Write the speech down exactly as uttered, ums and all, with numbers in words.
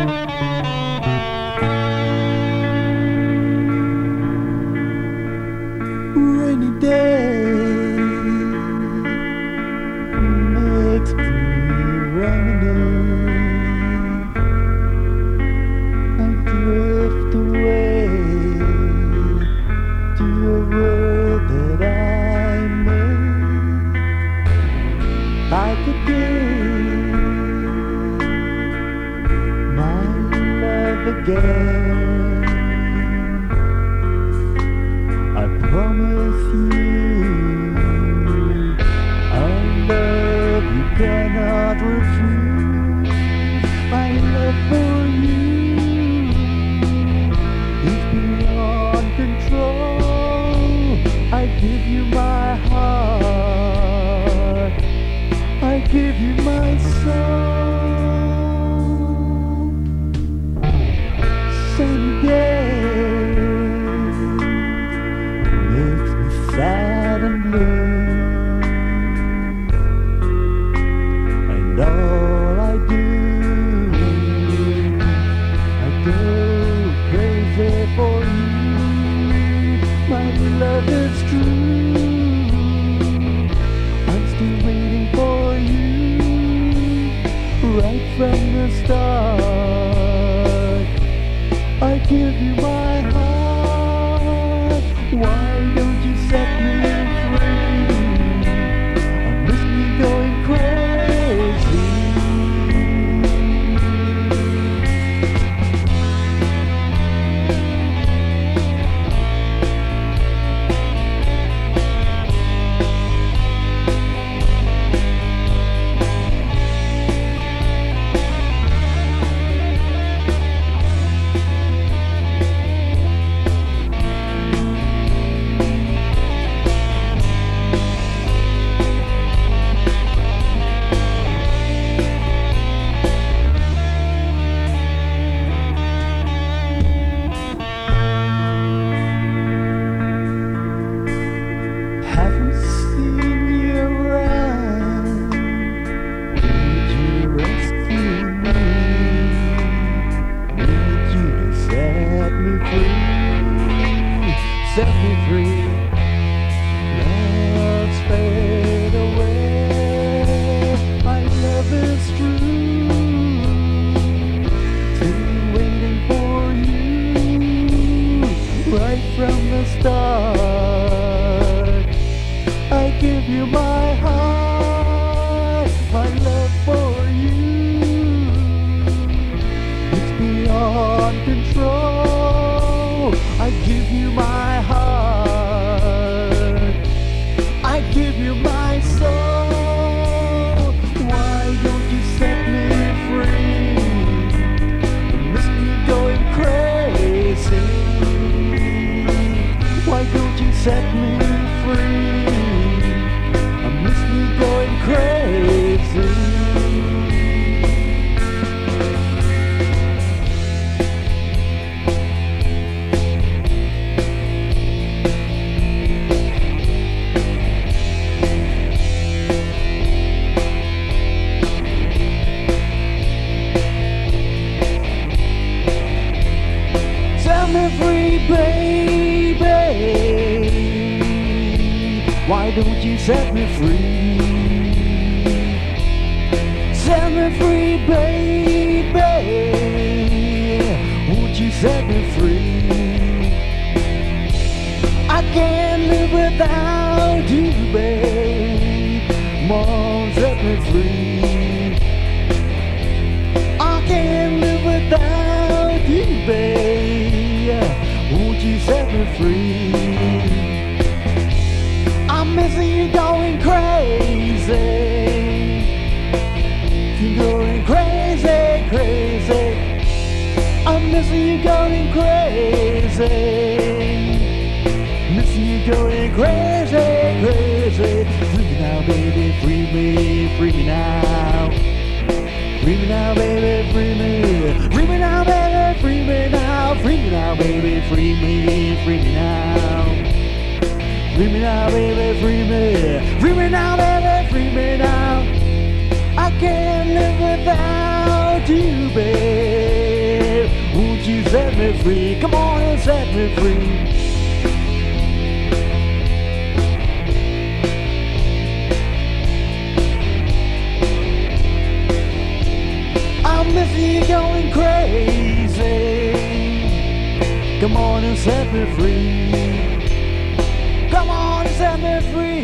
Rainy day makes me reminisce. I drift away to a world that I made. Like a give my love again. I promise you a love you cannot refuse. My love for you is beyond control. I give you my heart, I give you my soul. Sunny day makes me sad and blue, and all I do, I go crazy for you. My love is true, I'm still waiting for you. Right from the start, I give you my heart. Why don't you set me free? I miss me going crazy. Haven't seen you around. Need you to rescue me. Need you to set me free. Set me free. Let's fade away. My love is true. Still waiting for you. Right from the start, I give you my heart, my love for you. It's beyond control. I give you my heart, I give you my soul. Why don't you set me free? Miss me going crazy. Why don't you set me free? I miss me going crazy. Set me free, baby. Why don't you set me free? Set me free, baby. Won't you set me free? I can't live without you, babe. Mom, set me free. I can't live without you, babe. Won't you set me free? I'm missing you going crazy. You're going crazy, crazy. I'm missing you going crazy. Missing you going crazy, crazy. Free me now, baby, free me, free me now. Free me now, baby, free me. Free me now, baby, free me now. Free me now, baby, free me, free me now. Free me now, baby, free me. Free me now, baby, free me now. I can't live without you, babe. you set me free. Come on and set me free. I'm missing you going crazy. Come on and set me free. Come on and set me free.